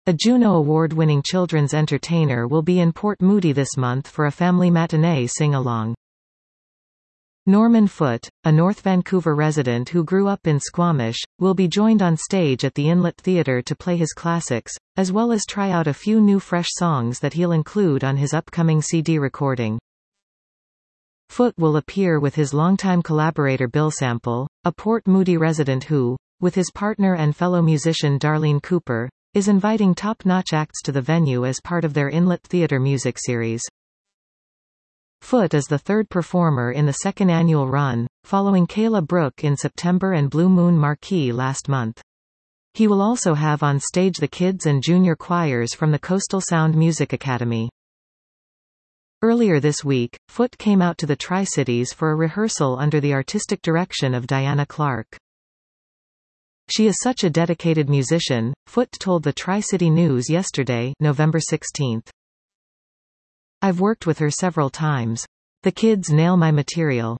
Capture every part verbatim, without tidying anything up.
A Juno Award-winning children's entertainer will be in Port Moody this month for a family matinee sing-along. Norman Foote, a North Vancouver resident who grew up in Squamish, will be joined on stage at the Inlet Theatre to play his classics, as well as try out a few new fresh songs that he'll include on his upcoming C D recording. Foote will appear with his longtime collaborator Bill Sample, a Port Moody resident who, with his partner and fellow musician Darlene Cooper, is inviting top-notch acts to the venue as part of their Inlet Theatre music series. Foote is the third performer in the second annual run, following Kayla Brooke in September and Blue Moon Marquee last month. He will also have on stage the kids and junior choirs from the Coastal Sound Music Academy. Earlier this week, Foote came out to the Tri-Cities for a rehearsal under the artistic direction of Diana Clark. She is such a dedicated musician, Foote told the Tri-City News yesterday, November sixteenth. I've worked with her several times. The kids nail my material.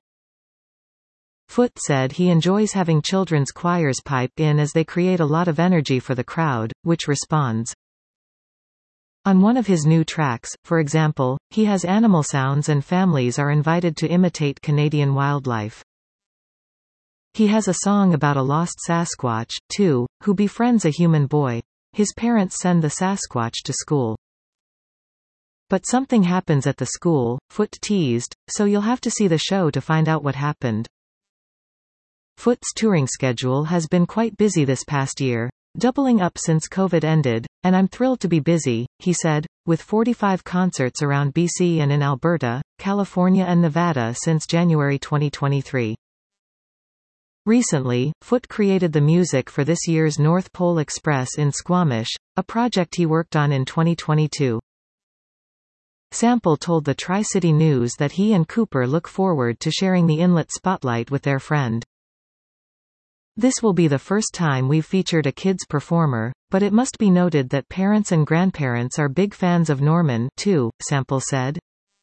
Foote said he enjoys having children's choirs pipe in as they create a lot of energy for the crowd, which responds. On one of his new tracks, for example, he has animal sounds and families are invited to imitate Canadian wildlife. He has a song about a lost Sasquatch, too, who befriends a human boy. His parents send the Sasquatch to school. But something happens at the school, Foote teased, so you'll have to see the show to find out what happened. Foote's touring schedule has been quite busy this past year, doubling up since COVID ended, and I'm thrilled to be busy, he said, with forty-five concerts around B C and in Alberta, California and Nevada since January twenty twenty-three. Recently, Foote created the music for this year's North Pole Express in Squamish, a project he worked on in twenty twenty-two. Sample told the Tri-City News that he and Cooper look forward to sharing the Inlet spotlight with their friend. This will be the first time we've featured a kids performer, but it must be noted that parents and grandparents are big fans of Norman, too, Sample said.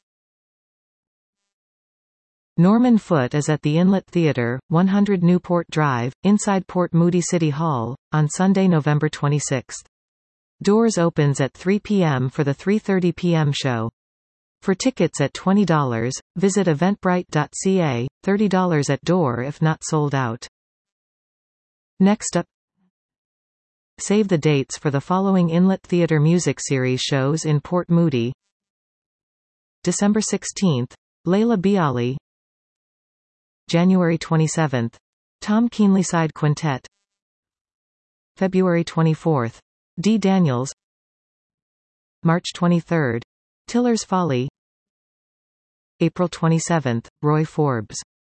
Norman Foote is at the Inlet Theatre, one hundred Newport Drive, inside Port Moody City Hall, on Sunday, November twenty-sixth. Doors opens at three p m for the three thirty p m show. For tickets at twenty dollars, visit eventbrite dot c a, thirty dollars at door if not sold out. Next up, save the dates for the following Inlet Theatre Music Series shows in Port Moody. December sixteenth, Layla Bialy. January twenty-seventh, Tom Keenlyside Quintet. February twenty-fourth, Dee Daniels. March twenty-third, Tiller's Folly. April twenty-seventh, Roy Forbes.